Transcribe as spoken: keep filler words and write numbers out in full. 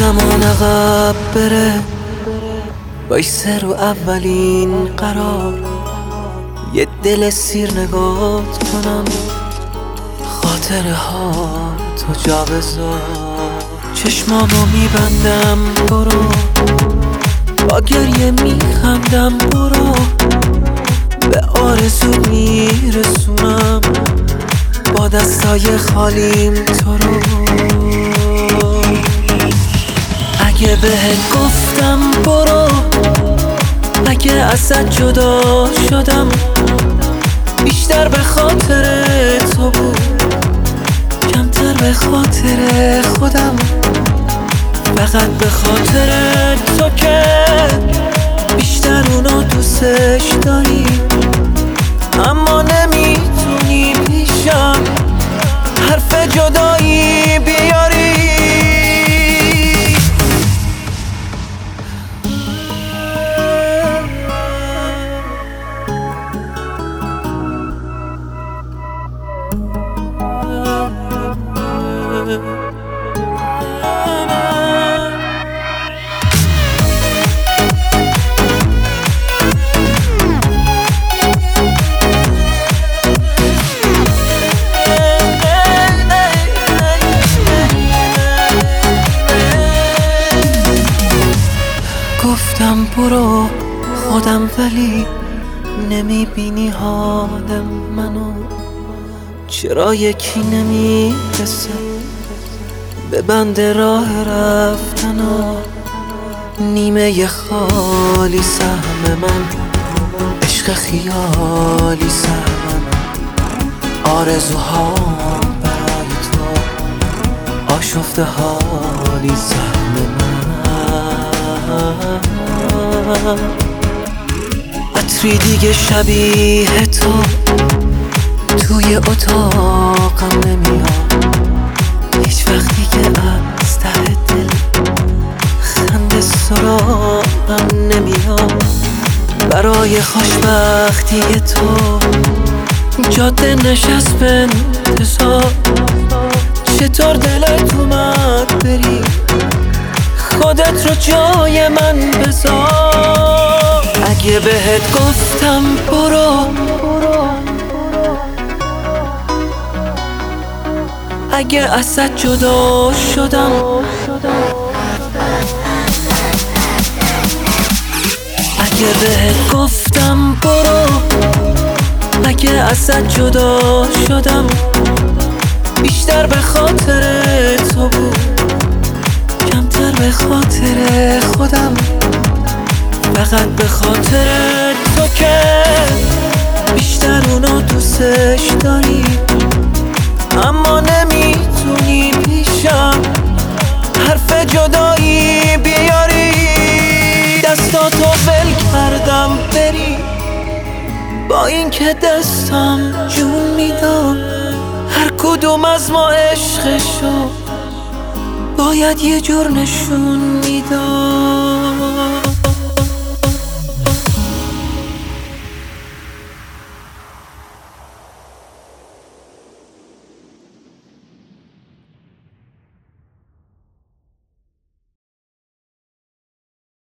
زمان عقب بره، وایسه رو اولین قرار، یه دل سیر نگات کنم، خاطره ها تو جا بذار. چشمامو میبندم برو، با گریه میخندم برو، به آرزو میرسونم با دستای خالیم تو رو. اگه بهت گفتم برو، اگه ازت جدا شدم، بیشتر به خاطر تو بود، کمتر به خاطر خودم. فقط به خاطر تو که بیشتر اونو دوستش داری، اما نمیتونی پیشم حرف جدایی بیاری. گفتم برو خودم، ولی نمیبینی حالم منو. چرا یکی نمیرسه به بند راه رفتنو؟ نیمه خالی سهم من، عشق خیالی سهم، آرزوها برای تو، آشفته حالی سهم من. عطری دیگه شبیه تو توی اتاقم نمیاد، هیچ وقتی که از ته دل خنده سراغم نمیاد. برای خوشبختی تو جاده نشست به انتظار، چطور دلت اومد بری، خودت رو جای من بذار. اگه بهت گفتم برو، اگه ازت جدا شدم، اگه بهت گفتم برو، اگه ازت جدا شدم، بیشتر به خاطر تو بود، کمتر به خاطر خودم. فقط به خاطر تو که بیشتر اونو دوستش داری، اما نمیتونی پیشم حرف جدایی بیاری. دستاتو ول کردم بری، با اینکه دستم جون میدم، هر کدوم از ما عشقشو باید یه جور نشون میدم.